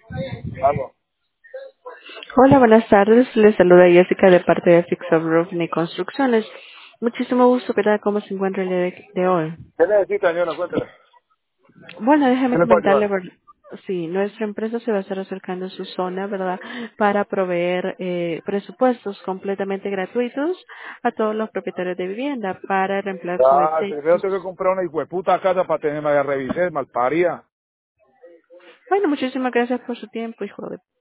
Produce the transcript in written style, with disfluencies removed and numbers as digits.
Algo. Hola, buenas tardes. Les saluda Jessica de parte de Fix Up Roofing y Construcciones. Muchísimo gusto, ¿verdad? ¿Cómo se encuentra el día de hoy? ¿Qué necesita, señora? Cuéntale. Bueno, ¿Qué déjeme le puedo comentarle, ayudar? sí, nuestra empresa se va a estar acercando a su zona, ¿verdad? Para proveer presupuestos completamente gratuitos a todos los propietarios de vivienda para el reemplazo de Ya, primero techos. tengo que comprar una hijueputa casa para tenerme la revisé, malparía. Bueno, muchísimas gracias por su tiempo, hijo de